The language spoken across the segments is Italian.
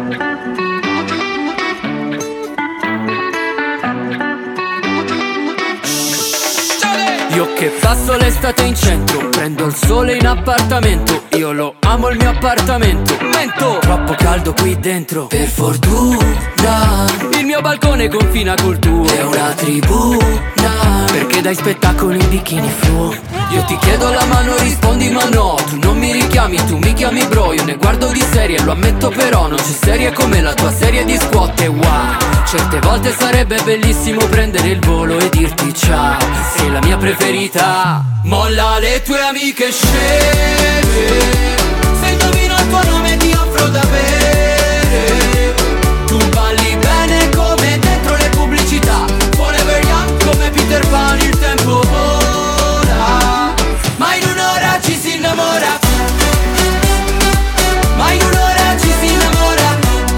Io che passo l'estate in centro, prendo il sole in appartamento. Io lo amo il mio appartamento. Mento, troppo caldo qui dentro. Per fortuna il mio balcone confina col tuo. È una tribuna, perché dai spettacoli in bikini fluo. Io ti chiedo la mano, rispondi ma no. Tu non mi richiami, tu mi chiami bro. Io ne guardo di serie, lo ammetto però. Non c'è serie come la tua serie di squat e wow. Certe volte sarebbe bellissimo prendere il volo e dirti ciao. Sei la mia preferita. Molla le tue amiche sceme. Se indovino il tuo nome ti offro da bere. Tu balli bene come dentro le pubblicità. Forever young come Peter Pan, il tempo vola. Ma in un'ora ci si innamora. Ma in un'ora ci si innamora.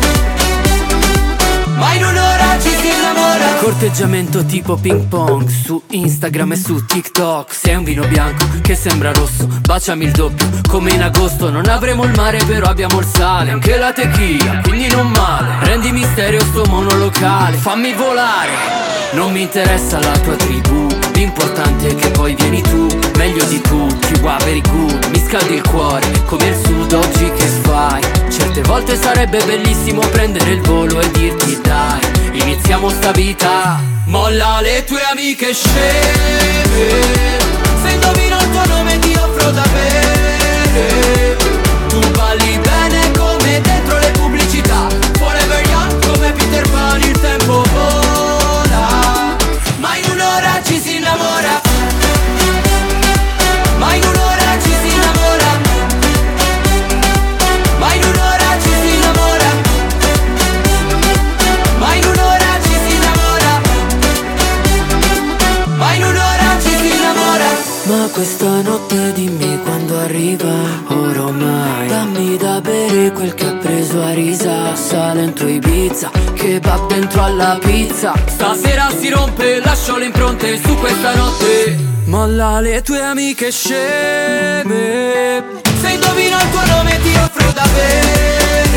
Ma in un'ora ci si innamora. Corteggiamento tipo ping pong su Instagram e su TikTok. Sei un vino bianco che sembra rosso, baciami il doppio come in agosto. Non avremo il mare però abbiamo il sale, anche la tequila, quindi non male. Rendi misterio sto monolocale, fammi volare. Non mi interessa la tua tribù, l'importante è che poi vieni tu. Meglio di tutti, wow very good. Mi scaldi il cuore come il sud, oggi che fai? Certe volte sarebbe bellissimo prendere il volo e dirti dai, iniziamo sta vita. Molla le tue amiche sceme. Se indovino il tuo nome ti offro da bere. Tu balli bene come dentro le pubblicità. Forever young come Peter Pan, il tempo vola. Ma in un'ora ci si innamora. Ma in un'ora ci si innamora. Ma in un'ora ci si innamora. Ma in un'ora ci si innamora. Ma in un'ora ci si innamora. Ma questa notte dimmi quando arriva. Ormai dammi da bere quel che ho preso a risa. Salento Ibiza, kebab dentro alla pizza. Stasera si rompe, lascio le impronte su questa notte. Molla le tue amiche sceme. Se indovino il tuo nome ti offro da bere.